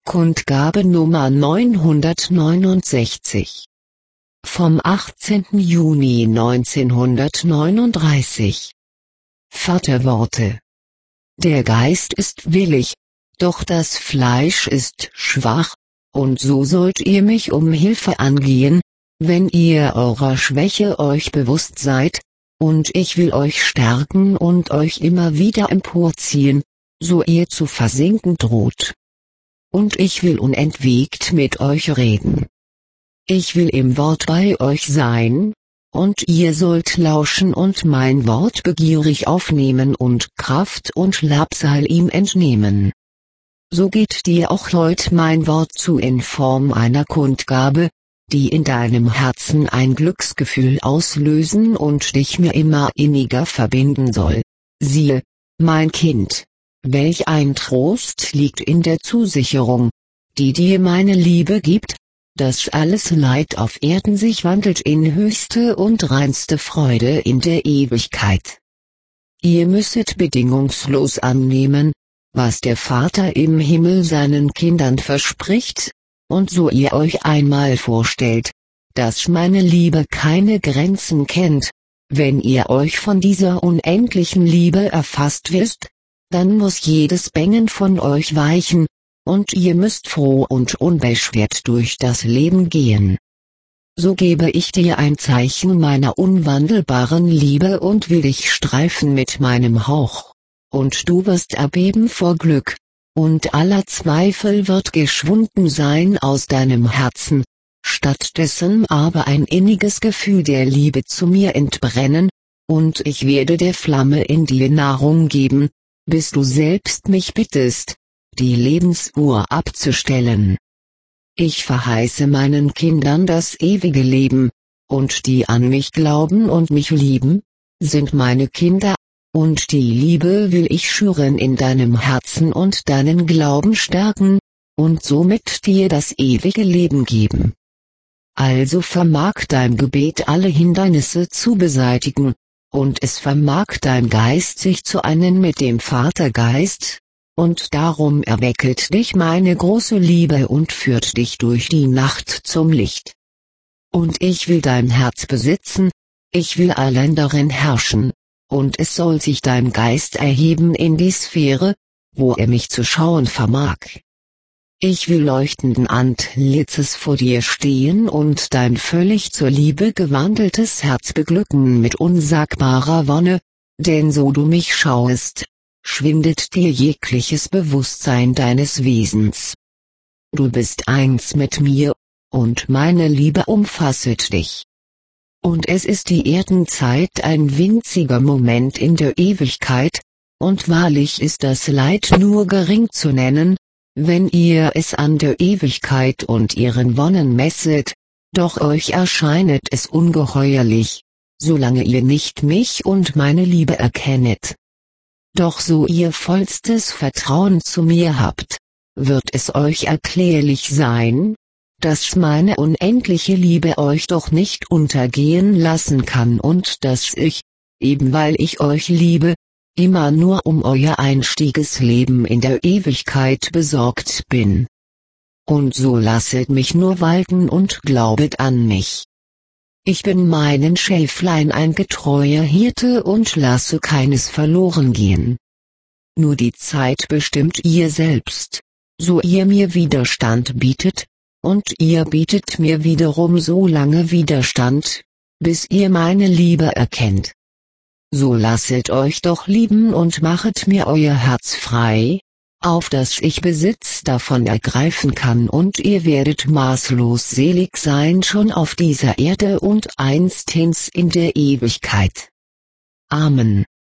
Kundgabe Nummer 969. Vom 18. Juni 1939. Vaterworte. Der Geist ist willig, doch das Fleisch ist schwach, und so sollt ihr mich um Hilfe angehen, wenn ihr eurer Schwäche euch bewusst seid, und ich will euch stärken und euch immer wieder emporziehen, so ihr zu versinken droht. Und ich will unentwegt mit euch reden. Ich will im Wort bei euch sein, und ihr sollt lauschen und mein Wort begierig aufnehmen und Kraft und Labsal ihm entnehmen. So geht dir auch heut mein Wort zu in Form einer Kundgabe, die in deinem Herzen ein Glücksgefühl auslösen und dich mir immer inniger verbinden soll. Siehe, mein Kind, welch ein Trost liegt in der Zusicherung, die dir meine Liebe gibt, dass alles Leid auf Erden sich wandelt in höchste und reinste Freude in der Ewigkeit. Ihr müsset bedingungslos annehmen, was der Vater im Himmel seinen Kindern verspricht, und so ihr euch einmal vorstellt, dass meine Liebe keine Grenzen kennt, wenn ihr euch von dieser unendlichen Liebe erfasst wisst, dann muss jedes Bängen von euch weichen, und ihr müsst froh und unbeschwert durch das Leben gehen. So gebe ich dir ein Zeichen meiner unwandelbaren Liebe und will dich streifen mit meinem Hauch, und du wirst erbeben vor Glück, und aller Zweifel wird geschwunden sein aus deinem Herzen, stattdessen aber ein inniges Gefühl der Liebe zu mir entbrennen, und ich werde der Flamme in dir Nahrung geben, bis du selbst mich bittest, die Lebensuhr abzustellen. Ich verheiße meinen Kindern das ewige Leben, und die an mich glauben und mich lieben, sind meine Kinder, und die Liebe will ich schüren in deinem Herzen und deinen Glauben stärken, und somit dir das ewige Leben geben. Also vermag dein Gebet alle Hindernisse zu beseitigen, und es vermag dein Geist sich zu einen mit dem Vatergeist, und darum erwecket dich meine große Liebe und führt dich durch die Nacht zum Licht. Und ich will dein Herz besitzen, ich will allein darin herrschen, und es soll sich dein Geist erheben in die Sphäre, wo er mich zu schauen vermag. Ich will leuchtenden Antlitzes vor dir stehen und dein völlig zur Liebe gewandeltes Herz beglücken mit unsagbarer Wonne, denn so du mich schauest, schwindet dir jegliches Bewusstsein deines Wesens. Du bist eins mit mir, und meine Liebe umfasset dich. Und es ist die Erdenzeit ein winziger Moment in der Ewigkeit, und wahrlich ist das Leid nur gering zu nennen, wenn ihr es an der Ewigkeit und ihren Wonnen messet, doch euch erscheinet es ungeheuerlich, solange ihr nicht mich und meine Liebe erkennet. Doch so ihr vollstes Vertrauen zu mir habt, wird es euch erklärlich sein, dass meine unendliche Liebe euch doch nicht untergehen lassen kann und dass ich, eben weil ich euch liebe, immer nur um euer einstiges Leben in der Ewigkeit besorgt bin. Und so lasset mich nur walten und glaubet an mich. Ich bin meinen Schäflein ein getreuer Hirte und lasse keines verloren gehen. Nur die Zeit bestimmt ihr selbst, so ihr mir Widerstand bietet, und ihr bietet mir wiederum so lange Widerstand, bis ihr meine Liebe erkennt. So lasset euch doch lieben und machet mir euer Herz frei, auf dass ich Besitz davon ergreifen kann und ihr werdet maßlos selig sein schon auf dieser Erde und einstens in der Ewigkeit. Amen.